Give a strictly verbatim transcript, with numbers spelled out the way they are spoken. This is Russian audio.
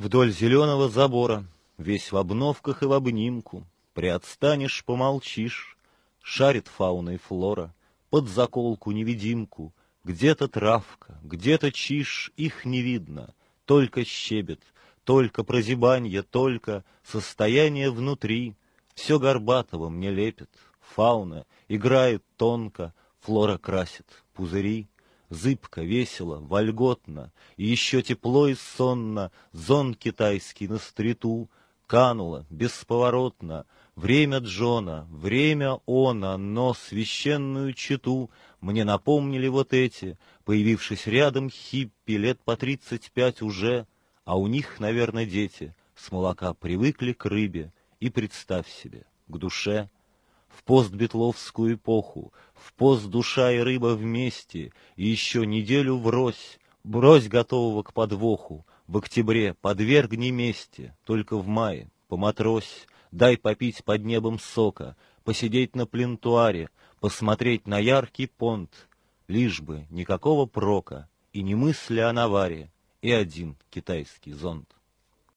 Вдоль зеленого забора, весь в обновках и в обнимку, приотстанешь, помолчишь, шарит фауна и флора, под заколку-невидимку, где-то травка, где-то чиж, их не видно, только щебет, только прозябанье, только состояние внутри, все горбатого мне лепит, фауна играет тонко, флора красит пузыри. Зыбко, весело, вольготно, и еще тепло и сонно, зон китайский на стриту, кануло бесповоротно, время Джона, время она, но священную чету мне напомнили вот эти, появившись рядом хиппи, лет по тридцать пять уже, а у них, наверное, дети, с молока привыкли к рыбе, и представь себе, к душе. В постбитловскую эпоху, в пост душа и рыба вместе, и еще неделю врозь, брось готового к подвоху, в октябре подвергни мести, только в мае поматрось, дай попить под небом сока, посидеть на плинтуаре, посмотреть на яркий понт, лишь бы никакого прока, и не мысли о наваре, и один китайский зонт.